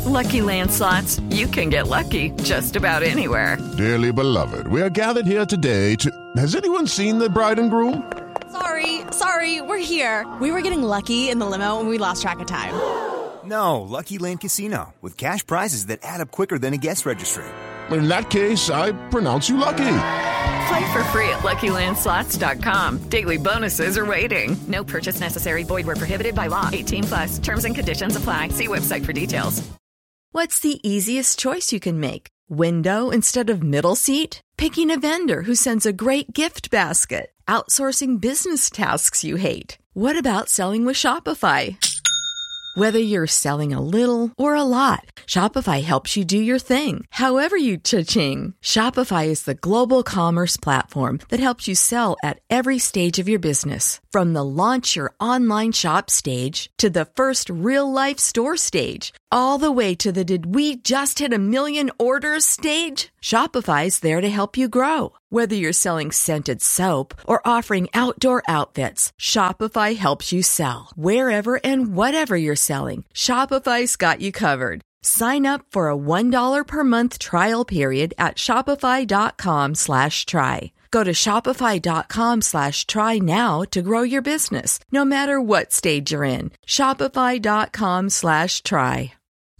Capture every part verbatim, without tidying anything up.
With Lucky Land Slots, you can get lucky just about anywhere. Dearly beloved, we are gathered here today to... Has anyone seen the bride and groom? Sorry, sorry, we're here. We were getting lucky in the limo and we lost track of time. No, Lucky Land Casino, with cash prizes that add up quicker than a guest registry. In that case, I pronounce you lucky. Play for free at Lucky Land Slots dot com. Daily bonuses are waiting. No purchase necessary. Void where prohibited by law. eighteen plus. Terms and conditions apply. See website for details. What's the easiest choice you can make? Window instead of middle seat? Picking a vendor who sends a great gift basket? Outsourcing business tasks you hate? What about selling with Shopify? Whether you're selling a little or a lot, Shopify helps you do your thing, however you cha-ching. Shopify is the global commerce platform that helps you sell at every stage of your business. From the launch your online shop stage to the first real-life store stage, all the way to the did we just hit a million orders stage. Shopify's there to help you grow. Whether you're selling scented soap or offering outdoor outfits, Shopify helps you sell. Wherever and whatever you're selling, Shopify's got you covered. Sign up for a one dollar per month trial period at shopify.com slash try. Go to shopify.com slash try now to grow your business, no matter what stage you're in. Shopify.com slash try.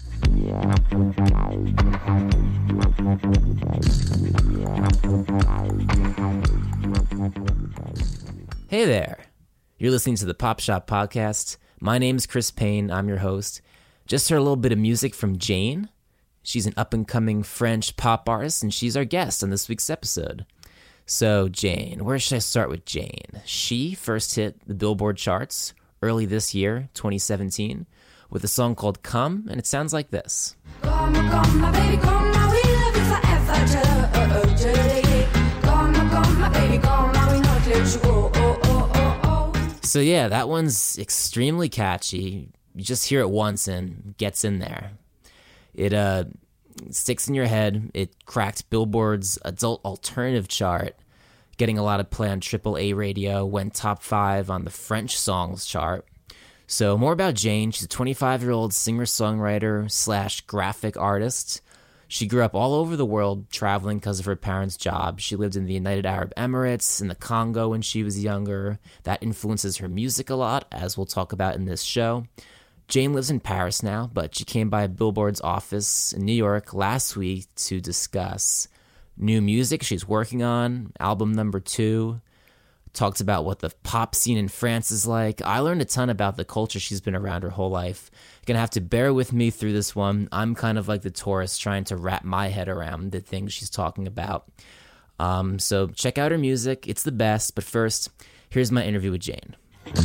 Hey there. You're listening to the Pop Shop Podcast. My name's Chris Payne. I'm your host. Just heard a little bit of music from Jane. She's an up-and-coming French pop artist, and she's our guest on this week's episode. So, Jane, where should I start with Jane? She first hit the Billboard charts early this year, twenty seventeen, with a song called Come, and it sounds like this. Come, come, my baby, come, now we love you forever. Come, come, my baby, come, now we not let you go. Oh, oh, oh, oh. So yeah, that one's extremely catchy. You just hear it once and gets in there. It uh sticks in your head. It cracked Billboard's adult alternative chart, getting a lot of play on triple A radio, went top five on the French songs chart. So more about Jane. She's a twenty-five-year-old singer-songwriter slash graphic artist. She grew up all over the world traveling because of her parents' job. She lived in the United Arab Emirates, in the Congo when she was younger. That influences her music a lot, as we'll talk about in this show. Jane lives in Paris now, but she came by Billboard's office in New York last week to discuss new music she's working on, album number two. Talked about what the pop scene in France is like. I learned a ton about the culture she's been around her whole life. You're going to have to bear with me through this one. I'm kind of like the tourist trying to wrap my head around the things she's talking about. Um, so check out her music. It's the best. But first, here's my interview with Jane.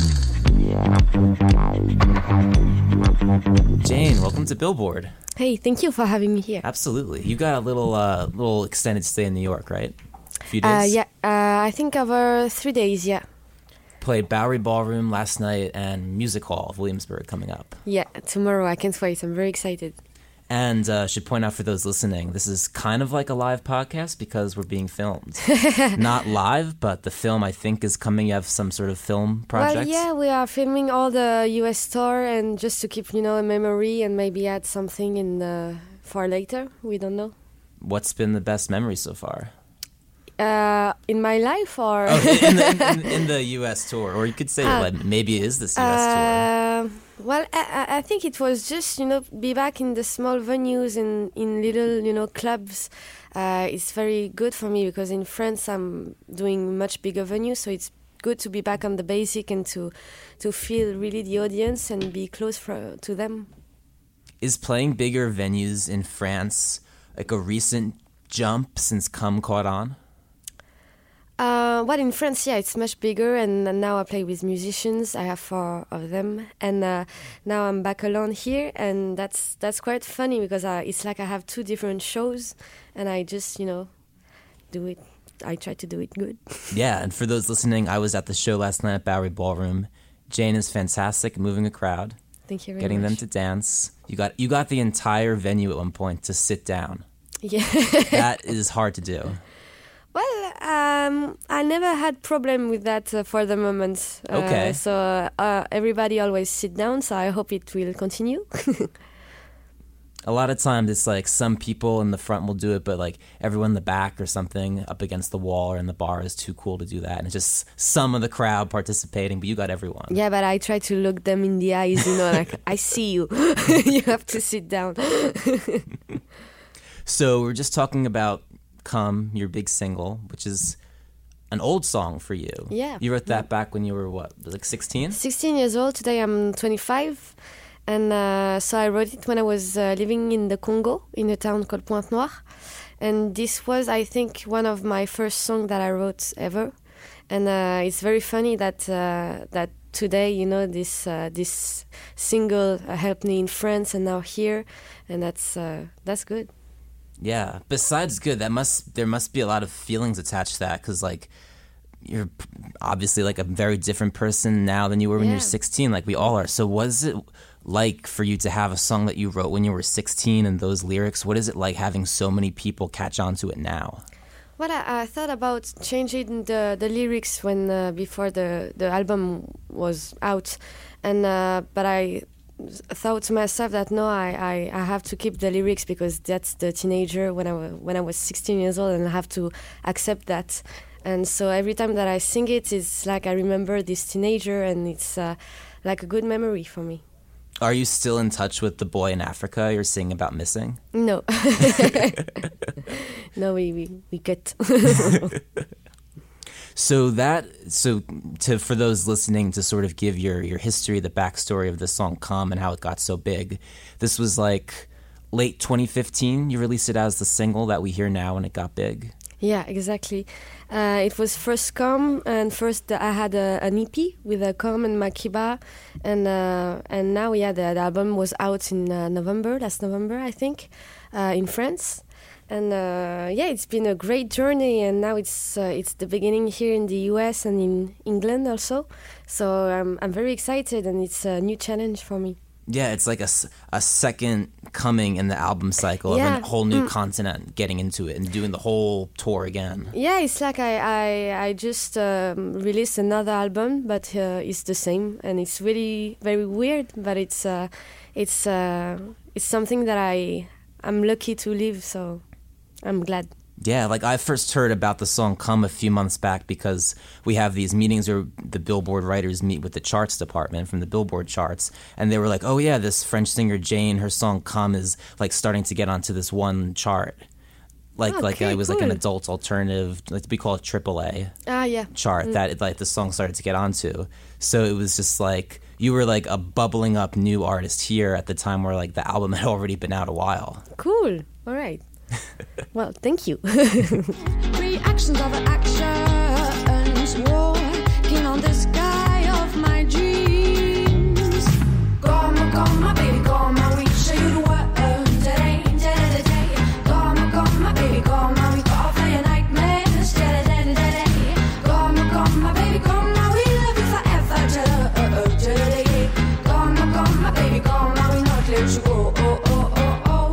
Jane, welcome to Billboard. Hey, thank you for having me here. Absolutely. You got a little uh, little extended stay in New York, right? A few days? Uh, yeah, uh, I think over three days, yeah. Played Bowery Ballroom last night and Music Hall of Williamsburg coming up. Yeah, tomorrow. I can't wait. I'm very excited. And uh, should point out for those listening, this is kind of like a live podcast because we're being filmed. Not live, but the film, I think, is coming. You have some sort of film project? Well, yeah, we are filming all the U S tour, and just to keep, you know, a memory and maybe add something in the, for later. We don't know. What's been the best memory so far? Uh, in my life, or oh, in, the, in, in, in the U S tour, or you could say uh, like maybe it is this U S uh, tour. Well, I, I think it was just, you know, be back in the small venues and in little, you know, clubs. Uh, it's very good for me because in France I'm doing much bigger venues, so it's good to be back on the basic and to to feel really the audience and be close for, to them. Is playing bigger venues in France like a recent jump since Come caught on? Uh, well, in France, yeah, it's much bigger, and now I play with musicians. I have four of them, and uh, now I'm back alone here, and that's that's quite funny because uh, it's like I have two different shows, and I just, you know, do it. I try to do it good. Yeah, and for those listening, I was at the show last night at Bowery Ballroom. Jane is fantastic, moving a crowd. Thank you very getting much. them to dance. You got you got the entire venue at one point to sit down. Yeah, that is hard to do. Well, um, I never had problem with that uh, for the moment. Uh, okay. So uh, everybody always sit down, so I hope it will continue. A lot of times it's like some people in the front will do it, but like everyone in the back or something up against the wall or in the bar is too cool to do that. And it's just some of the crowd participating, but you got everyone. Yeah, but I try to look them in the eyes, you know, like, I see you. You have to sit down. So we're just talking about Come, your big single, which is an old song for you. Yeah. You wrote that yeah. back when you were, what, like sixteen? sixteen years old. Today I'm twenty-five. And uh, so I wrote it when I was uh, living in the Congo, in a town called Pointe-Noire. And this was, I think, one of my first songs that I wrote ever. And uh, it's very funny that uh, that today, you know, this uh, this single uh, helped me in France and now here. And that's uh, that's good. Yeah. Besides good, that must there must be a lot of feelings attached to that, because like you're obviously like a very different person now than you were when yeah. you were sixteen, like we all are. So was it like for you to have a song that you wrote when you were sixteen and those lyrics? What is it like having so many people catch on to it now? Well, I, I thought about changing the, the lyrics when uh, before the, the album was out, and uh, but I thought to myself that no, I, I, I have to keep the lyrics because that's the teenager when I was, when I was sixteen years old, and I have to accept that. And so every time that I sing it, it's like I remember this teenager, and it's uh, like a good memory for me. Are you still in touch with the boy in Africa you're singing about missing? No. No, we, we, we cut. So that, so to for those listening, to sort of give your, your history, the backstory of the song Come and how it got so big, this was like late twenty fifteen, you released it as the single that we hear now and it got big? Yeah, exactly. Uh, it was first Come, and first I had a, an E P with a Come and Makiba, and uh, and now yeah, the, the album was out in uh, November, last November I think, uh, in France, and uh, yeah, it's been a great journey, and now it's uh, it's the beginning here in the U S and in England also, so um, I'm very excited, and it's a new challenge for me. Yeah, it's like a, a second coming in the album cycle yeah. of a whole new mm. continent getting into it and doing the whole tour again. Yeah, it's like I I, I just um, released another album, but uh, it's the same, and it's really very weird, but it's uh, it's uh, it's something that I I'm lucky to live, so I'm glad. Yeah, like I first heard about the song Come a few months back because we have these meetings where the Billboard writers meet with the charts department from the Billboard charts, and they were like, oh yeah, this French singer Jane, her song Come is like starting to get onto this one chart. Like oh, like okay, it was cool. like an adult alternative, like we call it triple A ah, yeah. chart mm. that like the song started to get onto. So it was just like you were like a bubbling up new artist here at the time where like the album had already been out a while. Cool. All right. Well, thank you. Reactions of actions, walking on the sky of my dreams. Come, come, my baby, come, we show you the world today, today, today. Come, come, my baby, come, we call for your nightmares today, today, today. Come, come, my baby, come, we love you forever today. Come, come, my baby, come, we not let you go. Oh, oh, oh, oh.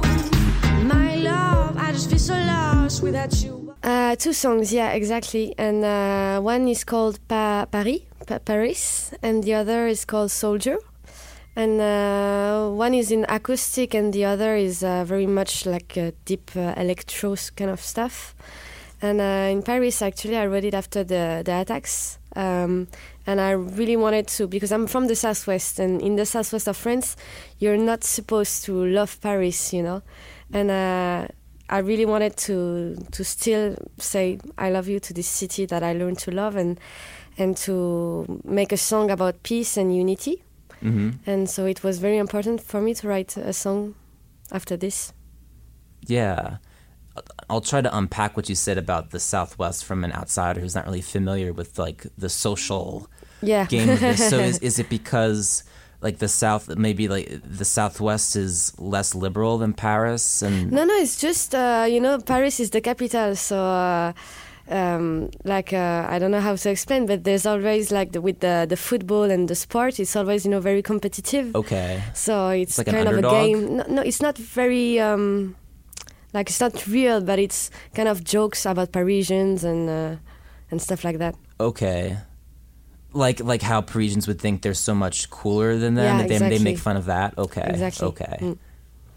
My love, I just feel so lost without you. Uh, two songs, yeah, exactly. And uh, one is called pa- Paris, pa- Paris, and the other is called Soldier. And uh, one is in acoustic, and the other is uh, very much like uh, deep uh, electro kind of stuff. And uh, in Paris, actually, I wrote it after the, the attacks. Um, and I really wanted to, because I'm from the southwest, and in the southwest of France, you're not supposed to love Paris, you know. And uh, I really wanted to to still say I love you to this city that I learned to love, and and to make a song about peace and unity. Mm-hmm. And so it was very important for me to write a song after this. Yeah. I'll try to unpack what you said about the Southwest from an outsider who's not really familiar with like the social yeah. game of this. So is, is it because like the South, maybe like the Southwest is less liberal than Paris? And no, no, it's just, uh, you know, Paris is the capital. So uh, um, like, uh, I don't know how to explain, but there's always like the, with the, the football and the sport, it's always, you know, very competitive. Okay. So it's, it's like kind an of underdog? a game. No, no, it's not very... Um, Like, it's not real, but it's kind of jokes about Parisians and uh, and stuff like that. Okay. Like like how Parisians would think they're so much cooler than them, Yeah, that they, exactly. they make fun of that? Okay. Exactly. Okay. Mm.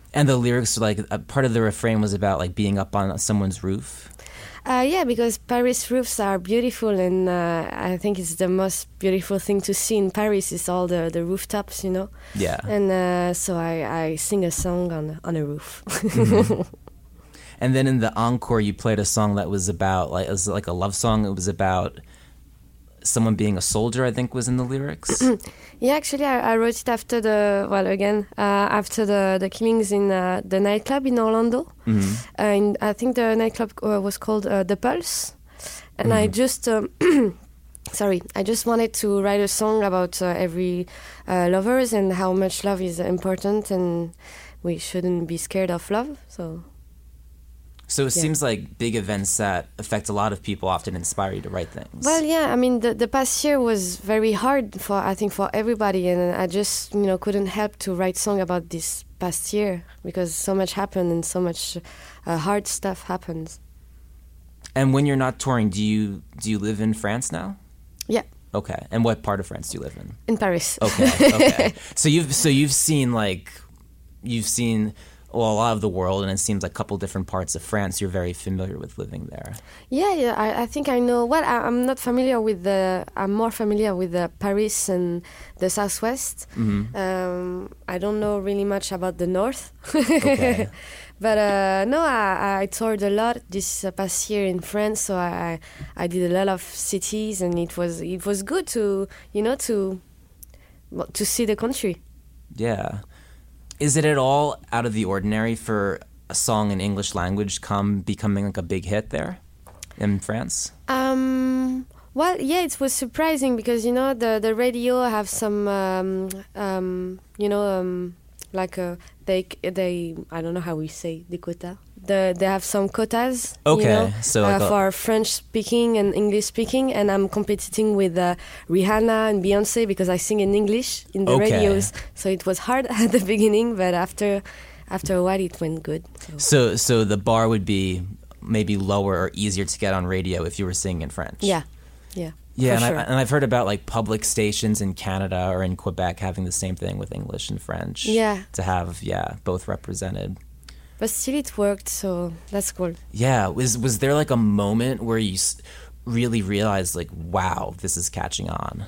And the lyrics, like a part of the refrain was about like being up on someone's roof. Uh, yeah, because Paris roofs are beautiful, and uh, I think it's the most beautiful thing to see in Paris is all the, the rooftops, you know. Yeah. And uh, so I, I sing a song on on a roof. Mm-hmm. And then in the encore, you played a song that was about like it was like a love song. It was about someone being a soldier, I think, was in the lyrics. Yeah, actually, I, I wrote it after the well, again, uh, after the, the killings in uh, the nightclub in Orlando. Mm-hmm. And I think the nightclub uh, was called uh, The Pulse. And Mm-hmm. I just, um, sorry, I just wanted to write a song about uh, every uh, lovers and how much love is important, and we shouldn't be scared of love. So. So it Yeah. seems like big events that affect a lot of people often inspire you to write things. Well, yeah, I mean, the, the past year was very hard for, I think, for everybody, and I just, you know, couldn't help to write song about this past year because so much happened and so much uh, hard stuff happens. And when you're not touring, do you do you live in France now? Yeah, Okay. And what part of France do you live in? in Paris. Okay. Okay. so you've so you've seen like you've seen well a lot of the world, and it seems like a couple different parts of France. You're very familiar with living there. Yeah, yeah, I, I think I know. Well, I, I'm not familiar with the. I'm more familiar with the Paris and the Southwest. Mm-hmm. Um, I don't know really much about the North. Okay. But uh, no, I, I toured a lot this uh, past year in France, so I I did a lot of cities, and it was it was good to you know to well, to see the country. Yeah. Is it at all out of the ordinary for a song in English language come becoming like a big hit there in France? Um, well, yeah, it was surprising because you know the the radio have some um, um, you know um, like uh, they they I don't know how we say the quota. The, they have some quotas, Okay, you know, so like uh, a- for French speaking and English speaking, and I'm competing with uh, Rihanna and Beyonce because I sing in English in the Okay. radios. So it was hard at the beginning, but after after a while it went good. So. So so the bar would be maybe lower or easier to get on radio if you were singing in French. Yeah, yeah, Yeah, for and, sure. I, and I've heard about like public stations in Canada or in Quebec having the same thing with English and French. Yeah. To have yeah both represented. But still it worked, so that's cool. Yeah, was was there like a moment where you s- really realized like, wow, this is catching on?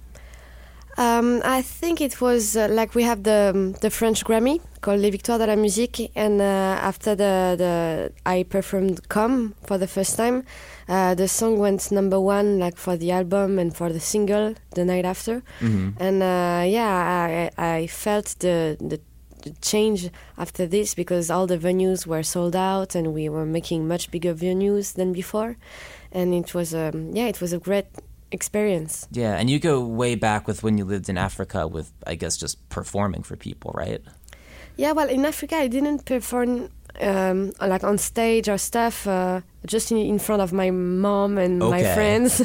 Um, I think it was uh, like we have the um, the French Grammy called Les Victoires de la Musique, and uh, after the, the I performed "Come" for the first time, uh, the song went number one like for the album and for the single the night after, Mm-hmm. and uh, yeah, I I felt the the the change after this because all the venues were sold out and we were making much bigger venues than before, and it was um, yeah it was a great experience. Yeah, and you go way back with when you lived in Africa with, I guess, just performing for people, right? Yeah, well, in Africa, I didn't perform um, like on stage or stuff, uh, just in, in front of my mom and my Okay. friends.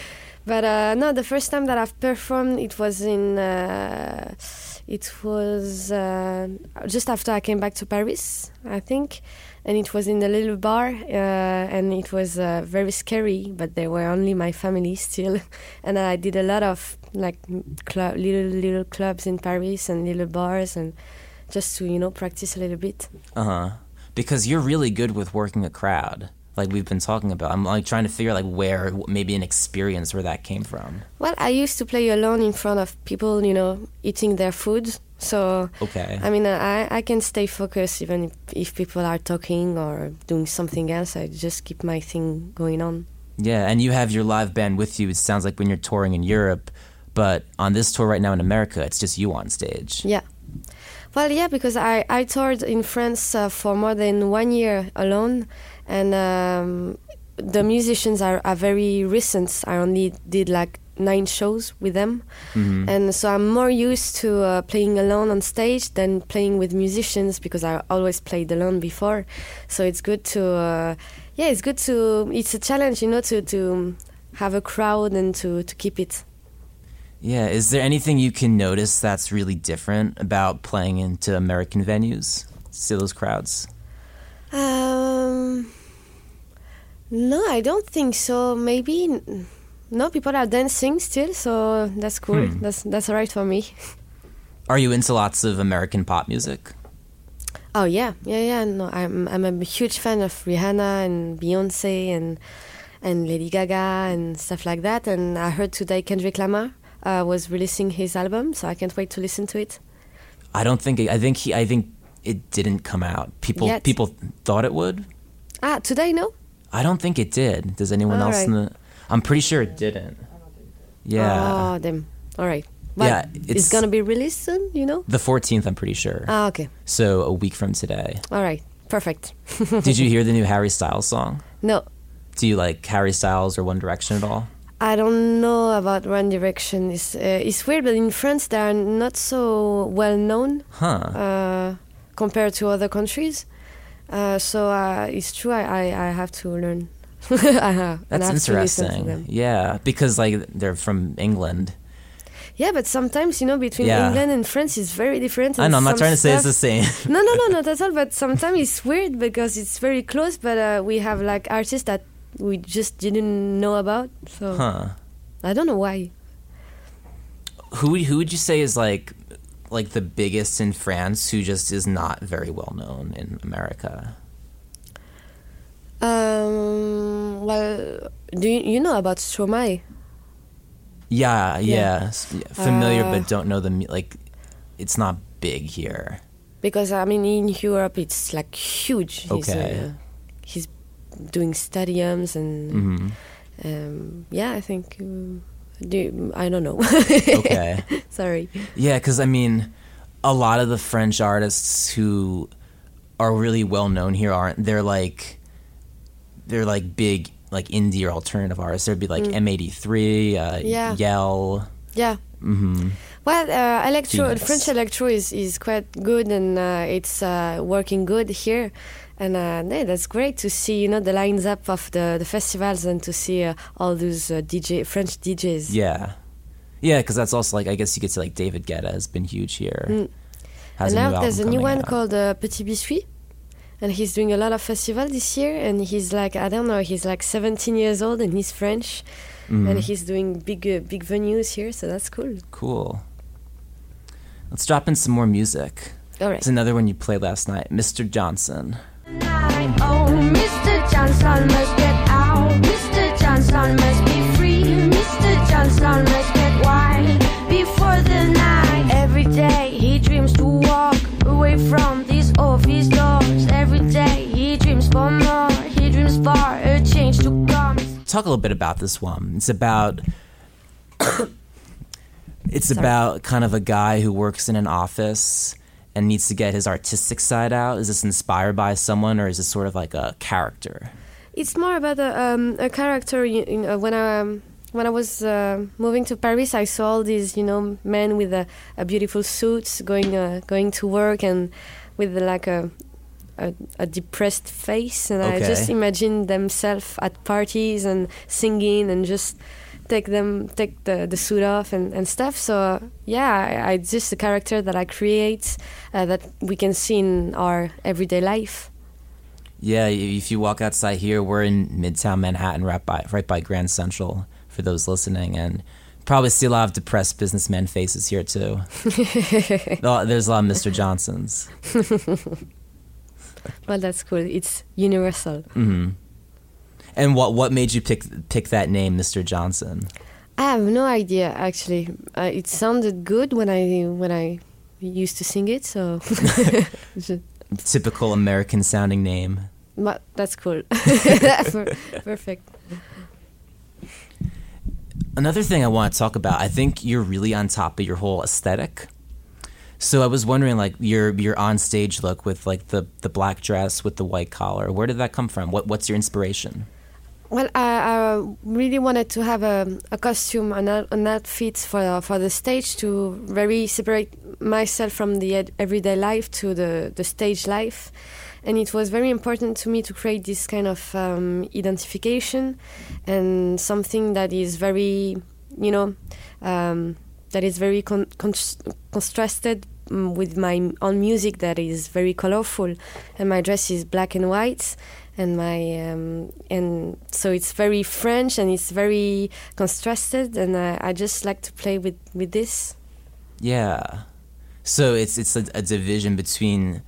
But uh, no, the first time that I've performed, it was in, uh, it was uh, just after I came back to Paris, I think. And it was in the little bar, uh, and it was uh, very scary, but they were only my family still. And I did a lot of like club, little little clubs in Paris and little bars, and just to you know practice a little bit. Uh huh. Because you're really good with working a crowd, like we've been talking about. I'm like trying to figure out like where maybe an experience where that came from. Well, I used to play alone in front of people, you know, eating their food. So Okay. I mean, I I can stay focused even if, if people are talking or doing something else. I just keep my thing going on. Yeah, and you have your live band with you. It sounds like when you're touring in Europe, but on this tour right now in America, it's just you on stage. Yeah. Well, yeah, because I, I toured in France uh, for more than one year alone, and um, the musicians are, are very recent. I only did like nine shows with them, Mm-hmm. and so I'm more used to uh, playing alone on stage than playing with musicians because I always played alone before. So it's good to, uh, yeah, it's good to, it's a challenge, you know, to, to have a crowd and to, to keep it. Yeah, is there anything you can notice that's really different about playing into American venues? See those crowds? Um, no, I don't think so. Maybe no, people are dancing still, so that's cool. Hmm. That's that's alright for me. Are you into lots of American pop music? Oh yeah, yeah, yeah. No, I'm I'm a huge fan of Rihanna and Beyonce and and Lady Gaga and stuff like that. And I heard today Kendrick Lamar uh, was releasing his album, so I can't wait to listen to it. I don't think it, I think he I think it didn't come out. People Yet. people thought it would. Ah, today, no? I don't think it did. Does anyone All else right. in the? I'm pretty sure it didn't. Yeah. Oh, damn. All right. But Yeah, it's, it's- gonna be released soon, you know? The fourteenth, I'm pretty sure. Ah, okay. So a week from today. All right. Perfect. Did you hear the new Harry Styles song? No, Do you like Harry Styles or One Direction at all? I don't know about One Direction. It's, uh, it's weird, but in France they are not so well known Huh. uh, compared to other countries. Uh, so uh, it's true. I, I, I have to learn. I have, and I That's have to listen to interesting. them. Yeah, because like they're from England. Yeah, but sometimes you know between Yeah. England and France it's very different. I and know. I'm not some trying to say it's the stuff- same. No, no, no, not at all. But sometimes it's weird because it's very close. But uh, we have like artists that we just didn't know about. So Huh. I don't know why. Who would- who would you say is like like the biggest in France who just is not very well known in America? Um, well, do you, you know about Stromae? Yeah, yeah, Yeah. s- yeah, familiar, Uh, but don't know the mu- like. It's not big here. Because I mean, in Europe, it's like huge. He's, Okay. uh, he's doing stadiums and hmm um, yeah, I think. Um, do, I don't know. Okay. Sorry. Yeah, because I mean, a lot of the French artists who are really well known here aren't. They're like, they're like big like indie or alternative artists. There'd be like M eighty-three, uh, Yeah. Yell. Yeah. hmm Well, uh, electro, Phoenix. French electro is, is quite good and uh, it's uh, working good here. And uh, yeah, that's great to see, you know, the lines up of the, the festivals and to see uh, all those uh, D J French D Js. Yeah, yeah, because that's also like I guess you could say like David Guetta has been huge here. Mm. Has And a now new there's a album new coming one out. called uh, Petit Biscuit. And he's doing a lot of festivals this year. And he's like, I don't know, he's like seventeen years old and he's French. Mhm. And he's doing big, uh, big venues here. So that's cool. Cool. Let's drop in some more music. All right. It's another one you played last night, Mister Johnson. Oh, Mister Johnson must get out. Mister Johnson must be free. Mister Johnson must get wild before the night. Every day he dreams to walk away from these office doors. Every day he dreams for more. He dreams for a change to come. Talk a little bit about this one. It's about it's about kind of a guy who works in an office and needs to get his artistic side out. Is this inspired by someone, or is this sort of like a character? It's more about a, um, a character. You, you know, when I um, when I was uh, moving to Paris, I saw all these, you know, men with a, a beautiful suits going uh, going to work and with like a a, a depressed face, and I Okay. just imagined themselves at parties and singing and just take them take the, the suit off and, and stuff. So uh, yeah, I, I just a character that I create uh, that we can see in our everyday life. Yeah, if you walk outside here, we're in Midtown Manhattan, right by right by Grand Central. For those listening, and probably see a lot of depressed businessmen faces here too. Oh, there's a lot of Mister Johnsons. Well, that's cool. It's universal. hmm And what what made you pick pick that name, Mister Johnson? I have no idea actually. Uh, it sounded good when I when I used to sing it, so Ju- Typical American sounding name. but that's cool. Per- Perfect. Another thing I want to talk about, I think you're really on top of your whole aesthetic. So I was wondering, like your your on stage look with like the, the black dress with the white collar. Where did that come from? What what's your inspiration? Well, I, I really wanted to have a, a costume, an, out- an outfit for for the stage to very separate myself from the ed- everyday life to the, the stage life. And it was very important to me to create this kind of um, identification and something that is very, you know, um, that is very con- con- contrasted um, with my own music that is very colorful. And my dress is black and white. And my um, and so it's very French and it's very contrasted, and I, I just like to play with, with this. Yeah. So it's it's a, a division between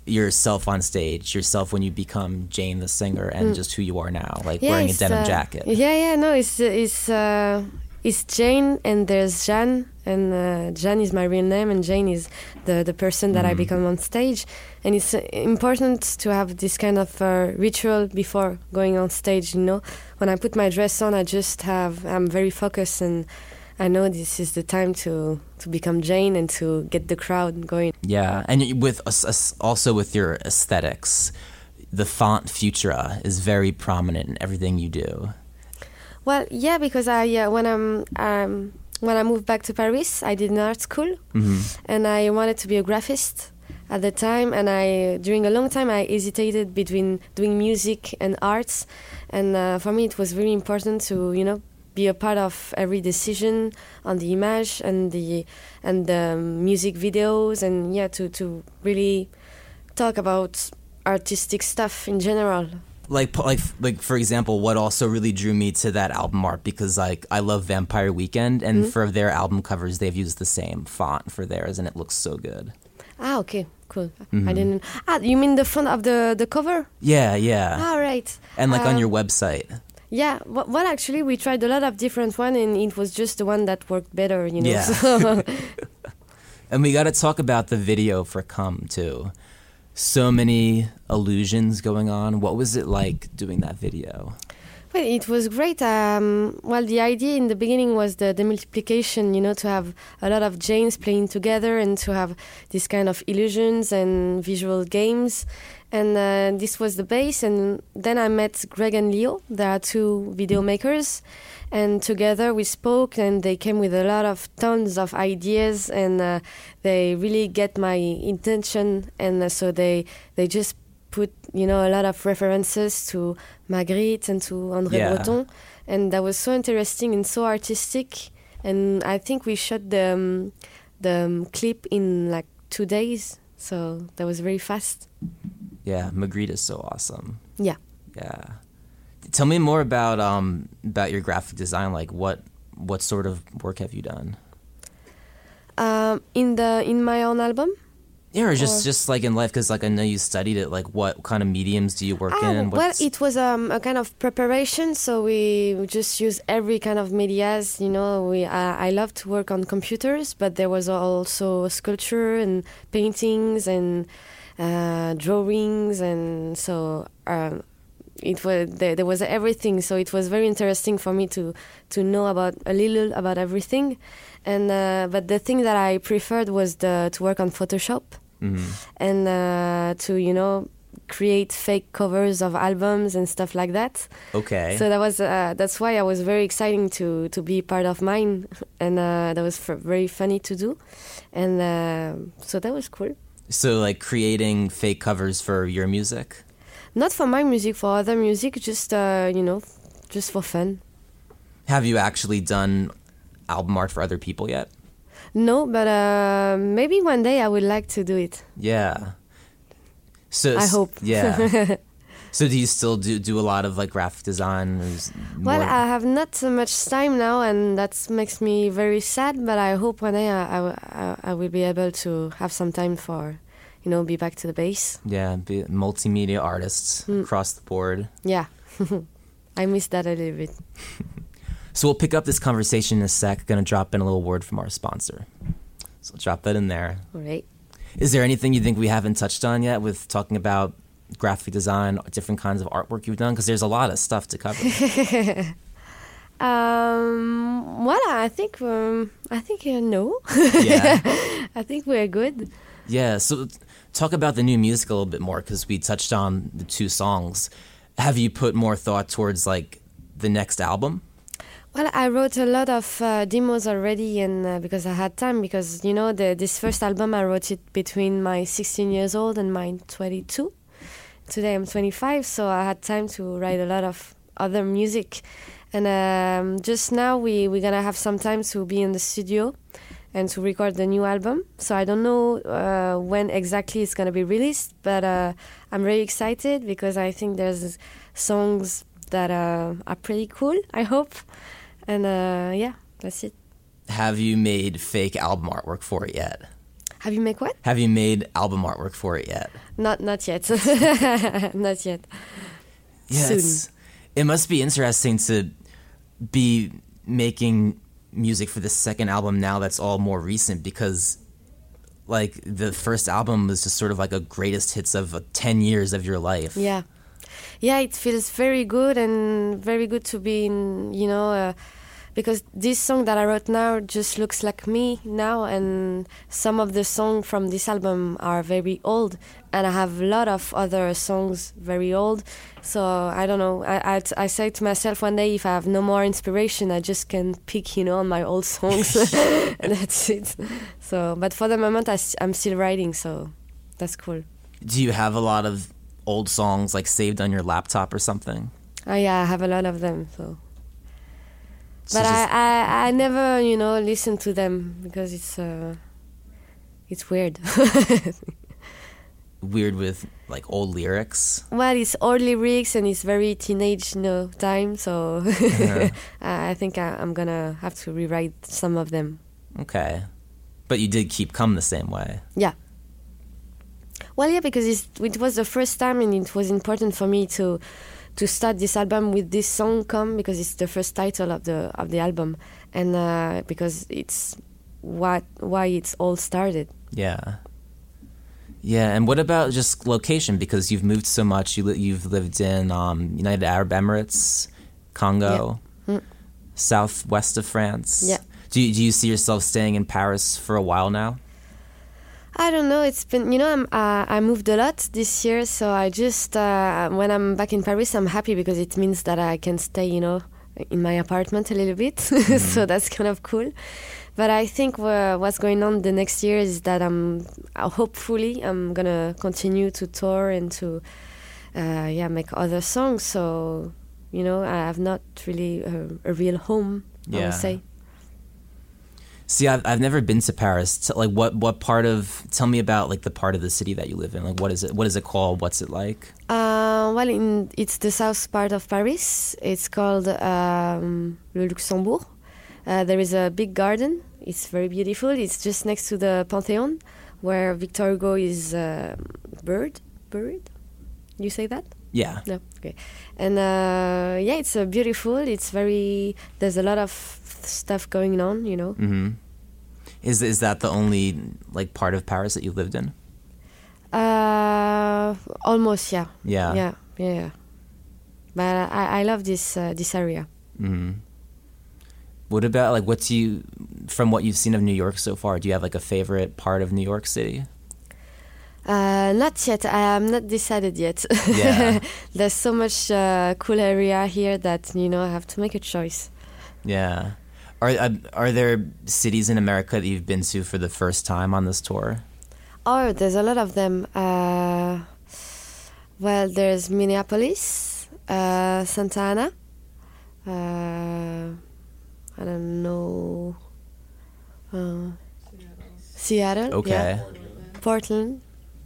yourself on stage, yourself when you become Jane the singer, and Mm. just who you are now, like Yeah, wearing a it's, denim uh, jacket. Yeah, yeah, no, it's it's uh, it's Jane, and there's Jeanne, and uh, Jeanne is my real name, and Jane is the the person that I Mhm. become on stage, and it's uh, important to have this kind of uh, ritual before going on stage. You know, when I put my dress on, I just have I'm very focused, and I know this is the time to to become Jane and to get the crowd going. Yeah, and y- with us- us- also with your aesthetics, the font Futura is very prominent in everything you do. Well, yeah, because I uh, when I'm um, when I moved back to Paris, I did an art school, Mhm. and I wanted to be a graphist at the time. And I during a long time I hesitated between doing music and arts, and uh, for me it was very important to you know be a part of every decision on the image and the and the music videos, and yeah, to to really talk about artistic stuff in general. Like, p- like, like for example, what also really drew me to that album art, because like I love Vampire Weekend, and Mhm. for their album covers they've used the same font for theirs, and it looks so good. Ah, okay, cool. I Mhm. didn't. Ah, you mean the font of the the cover? Yeah, yeah, Ah, right. and like on Uh, your website. Yeah, w- well, actually, we tried a lot of different one, and it was just the one that worked better, you know. Yeah. So And we got to talk about the video for Come too. So many illusions going on. What was it like doing that video? well, it was great. Um, well, the idea in the beginning was the, the multiplication, you know, to have a lot of Janes playing together and to have this kind of illusions and visual games. And uh, this was the base. And then I met Greg and Leo. They are two video makers. And together we spoke, and they came with a lot of tons of ideas, and uh, they really get my intention. And uh, so they they just put, you know, a lot of references to Magritte and to André Yeah. Breton. And that was so interesting and so artistic. And I think we shot the, um, the um, clip in like two days. So that was very fast. Yeah, Magritte is so awesome. Yeah. Yeah. Tell me more about um about your graphic design. Like what what sort of work have you done? Um, in the in my own album. Yeah, or just Or- just like in life, because like I know you studied it. Like what kind of mediums do you work Ah, in? well, What's- it was um, a kind of preparation, so we just use every kind of medias. You know, we uh, I love to work on computers, but there was also sculpture and paintings and uh, drawings, and so um, it was there, there was everything. So it was very interesting for me to to know about a little about everything. And uh, but the thing that I preferred was the to work on Photoshop. Mhm. And uh, to you know create fake covers of albums and stuff like that. Okay. So that was uh, that's why I was very exciting to to be part of mine, and uh, that was f- very funny to do, and uh, so that was cool. So like creating fake covers for your music? Not for my music, for other music, just uh, you know, just for fun. Have you actually done album art for other people yet? No, but uh, maybe one day I would like to do it. Yeah. So I hope. Yeah. So do you still do do a lot of like graphic design? Or is Well, more- I have not so much time now, and that makes me very sad. But I hope one day I, I, I- I will be able to have some time for, you know, be back to the base. yeah, be multimedia artists Mm. across the board. Yeah, I miss that a little bit. So we'll pick up this conversation in a sec. Going to drop in a little word from our sponsor. So drop that in there. All right. Is there anything you think we haven't touched on yet with talking about graphic design, different kinds of artwork you've done? Because there's a lot of stuff to cover. Um, well, I think um, I think uh, no. Yeah. I think we're good. Yeah, so talk about the new music a little bit more, because we touched on the two songs. Have you put more thought towards like the next album? Well, I wrote a lot of uh, demos already, and uh, because I had time, because you know, the, this first album I wrote it between my sixteen years old and my twenty-two. Today I'm twenty-five, so I had time to write a lot of other music. And um, just now we we're gonna have some time to be in the studio and to record the new album. So I don't know uh, when exactly it's gonna be released, but uh, I'm very excited because I think there's songs that uh, are pretty cool, I hope. And uh, yeah, that's it. Have you made fake album artwork for it yet? Have you made what? Have you made album artwork for it yet? Not not yet. Not yet. Yeah, Soon. it's, it must be interesting to be making music for the second album now that's all more recent, because like the first album was just sort of like a greatest hits of uh, ten years of your life. Yeah. Yeah, it feels very good and very good to be in, you know, uh, because this song that I wrote now just looks like me now, and some of the songs from this album are very old, and I have a lot of other songs very old. So I don't know. I I, I say to myself one day, if I have no more inspiration, I just can pick, you know, on my old songs, and that's it. So, but for the moment, I, I'm still writing, so that's cool. Do you have a lot of old songs like saved on your laptop or something? Oh yeah, I have a lot of them. So. So But just- I, I, I never, you know, listen to them because it's uh, it's weird. Weird with like old lyrics. Well, it's old lyrics and it's very teenage, you know, time. So Uh-huh. I I think I, I'm gonna have to rewrite some of them. Okay. But you did keep Come the same way. Yeah. Well, yeah, because it's, it was the first time, and it was important for me to to start this album with this song "Come," because it's the first title of the of the album, and uh, because it's what why it's all started. Yeah. Yeah, and what about just location? Because you've moved so much. You li- you've lived in um, United Arab Emirates, Congo, Yeah. Mm. southwest of France. Yeah. Do you, do you see yourself staying in Paris for a while now? I don't know. It's been, you know, I'm, uh, I moved a lot this year, so I just uh, when I'm back in Paris, I'm happy because it means that I can stay, you know, in my apartment a little bit. Mm-hmm. So that's kind of cool. But I think uh, what's going on the next year is that I'm uh, hopefully I'm gonna continue to tour and to uh, yeah make other songs. So you know, I have not really a, a real home. I Yeah. would say. See, I've I've never been to Paris. T- Like, what what part of? Tell me about like the part of the city that you live in. Like, what is it? What is it called? What's it like? Uh, well, in, it's the south part of Paris. It's called um, Le Luxembourg. Uh, there is a big garden. It's very beautiful. It's just next to the Panthéon, where Victor Hugo is uh, bird buried. You say that? Yeah. No. Okay. And uh, yeah, it's uh, beautiful. It's very. There's a lot of stuff going on. You know. Mm-hmm. Is is that the only like part of Paris that you lived in? Uh, almost. Yeah. Yeah. Yeah. Yeah. yeah. But I, I love this uh, this area. Mm-hmm. What about like what do you, from what you've seen of New York so far? Do you have like a favorite part of New York City? Uh, not yet. I am not decided yet. Yeah. There's so much uh, cool area here that you know I have to make a choice. Yeah. Are uh, are there cities in America that you've been to for the first time on this tour? Oh, there's a lot of them. Uh, well, there's Minneapolis, uh, Santa Ana. Uh, I don't know. Uh, Seattle. Okay. Yeah. Portland.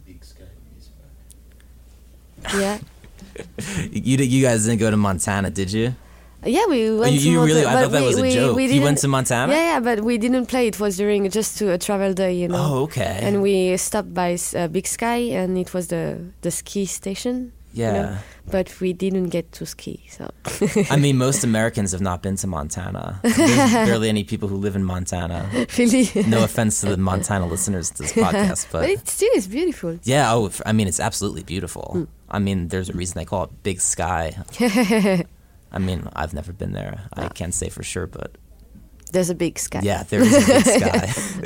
Yeah. You you guys didn't go to Montana, did you? Yeah, we went you- to you really- Montana, I but thought that we- was a we- joke. we You went didn't- to Montana? Yeah, yeah, but we didn't play. It was during just to a travel day, you know. Oh, okay. And we stopped by uh, Big Sky, and it was the the ski station. you Yeah. know, but we didn't get to ski. So. I mean, most Americans have not been to Montana. There's barely any people who live in Montana. Really? No offense to the Montana listeners to this podcast, but, But it still is beautiful. yeah, oh, I mean, it's absolutely beautiful. I mean, there's a reason they call it Big Sky. I mean, I've never been there. I can't say for sure, but There's a big sky. yeah, there is a big sky.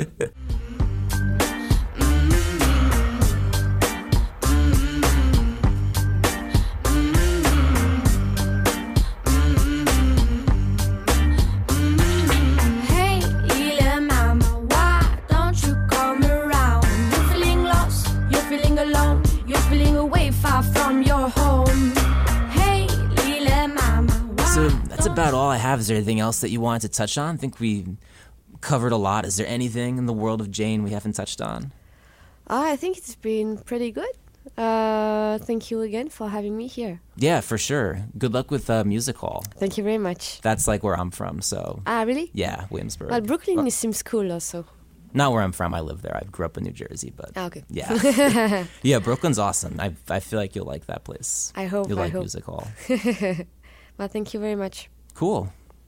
Hey, little mama, why don't you come around? You're feeling lost, you're feeling alone, you're feeling away far from your home. Hey, little mama, why So that's about all I have. Is there anything else that you wanted to touch on? I think we covered a lot. Is there anything in the world of Jane we haven't touched on? Oh, I think it's been pretty good. Uh, thank you again for having me here. Yeah, for sure. Good luck with uh, Music Hall. Thank you very much. That's like where I'm from, so Ah, really? yeah, Williamsburg. Well, Brooklyn seems cool also. Not where I'm from. I live there. I grew up in New Jersey, but oh, okay. yeah. Yeah, Brooklyn's awesome. I I feel like you'll like that place. I hope. You'll I like hope. Music Hall. Well, thank you very much. Cool.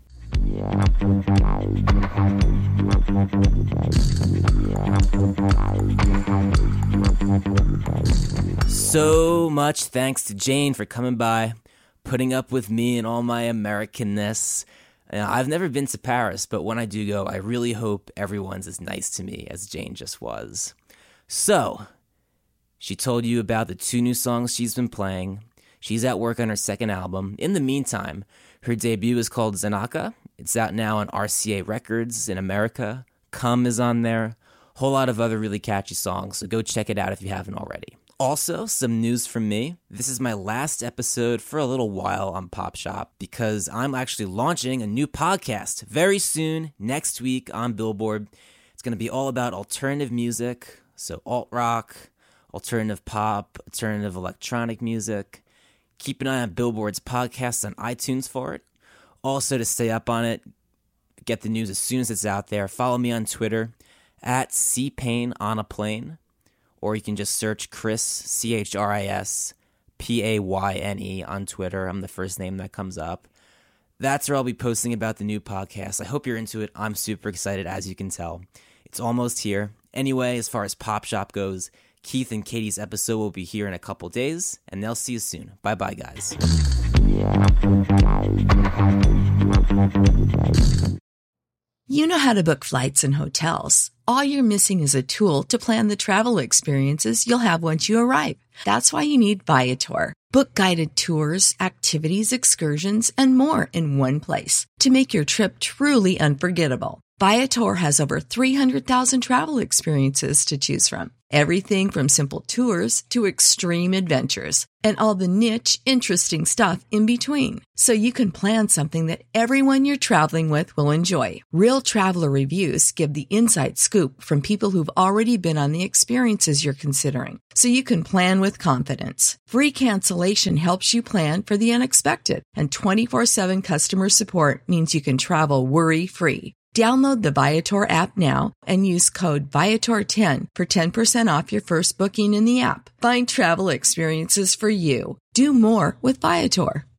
So much thanks to Jane for coming by, putting up with me and all my Americanness. Uh, I've never been to Paris, but when I do go, I really hope everyone's as nice to me as Jane just was. So, she told you about the two new songs she's been playing. She's at work on her second album. In the meantime, her debut is called Zanaka. It's out now on R C A Records in America. Come is on there. Whole lot of other really catchy songs, so go check it out if you haven't already. Also, some news from me. This is my last episode for a little while on Pop Shop because I'm actually launching a new podcast very soon, next week on Billboard. It's going to be all about alternative music, so alt-rock, alternative pop, alternative electronic music. Keep an eye on Billboard's podcast on iTunes for it. Also, to stay up on it, get the news as soon as it's out there, follow me on Twitter at cpayne on a plane. Or you can just search Chris, C H R I S, P A Y N E on Twitter. I'm the first name that comes up. That's where I'll be posting about the new podcast. I hope you're into it. I'm super excited, as you can tell. It's almost here. Anyway, as far as Pop Shop goes, Keith and Katie's episode will be here in a couple days, and they'll see you soon. Bye-bye, guys. You know how to book flights and hotels. All you're missing is a tool to plan the travel experiences you'll have once you arrive. That's why you need Viator. Book guided tours, activities, excursions, and more in one place to make your trip truly unforgettable. Viator has over three hundred thousand travel experiences to choose from. Everything from simple tours to extreme adventures and all the niche, interesting stuff in between. So you can plan something that everyone you're traveling with will enjoy. Real traveler reviews give the inside scoop from people who've already been on the experiences you're considering. So you can plan with confidence. Free cancellation helps you plan for the unexpected. And twenty-four seven customer support means you can travel worry-free. Download the Viator app now and use code Viator ten for ten percent off your first booking in the app. Find travel experiences for you. Do more with Viator.